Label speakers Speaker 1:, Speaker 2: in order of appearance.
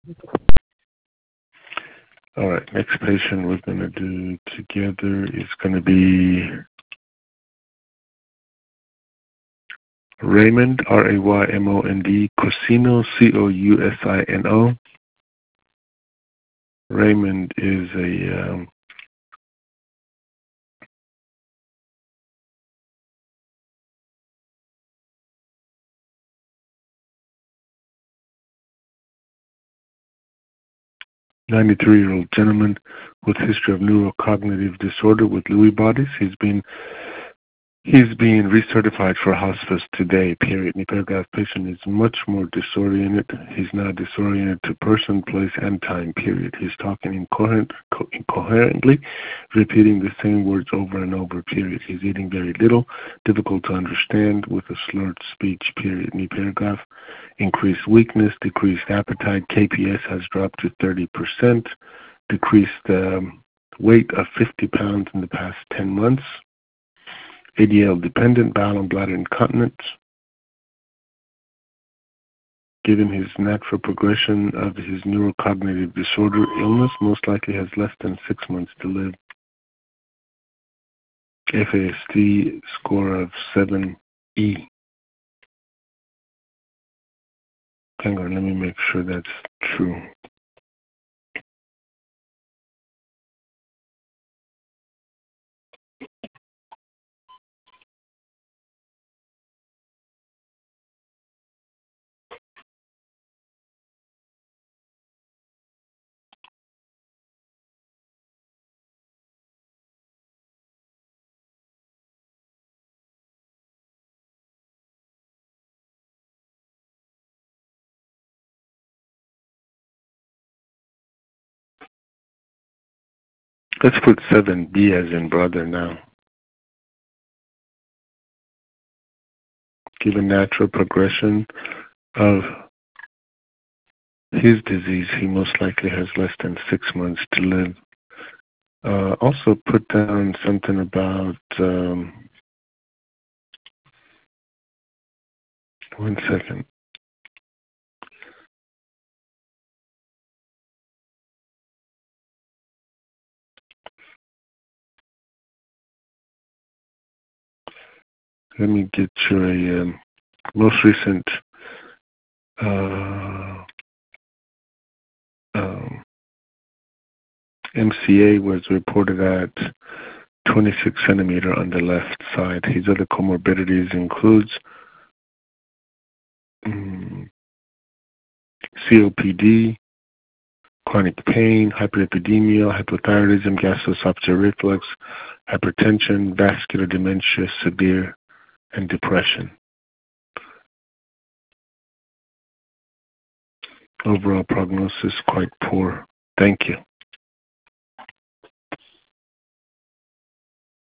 Speaker 1: All right, next patient we're going to do together is going to be Raymond, Raymond Cousino, Cousino. Raymond is a 93-year-old gentleman with history of neurocognitive disorder with Lewy bodies. He's being recertified for hospice today, period. The paragraph patient is much more disoriented. He's now disoriented to person, place, and time, period. He's talking incoherently, repeating the same words over and over, period. He's eating very little, difficult to understand, with a slurred speech, period. The paragraph, increased weakness, decreased appetite, KPS has dropped to 30%, decreased weight of 50 pounds in the past 10 months, ADL dependent, bowel and bladder incontinence. Given his natural progression of his neurocognitive disorder illness, most likely has less than 6 months to live. FASD score of 7E. Hang on, let me make sure that's true. Let's put 7B as in brother now. Given natural progression of his disease, he most likely has less than 6 months to live. Also put down something about, 1 second. Let me get you a most recent MCA was reported at 26 centimeter on the left side. His other comorbidities includes COPD, chronic pain, hyperlipidemia, hypothyroidism, gastroesophageal reflux, hypertension, vascular dementia, severe, and depression. Overall prognosis quite poor. Thank you.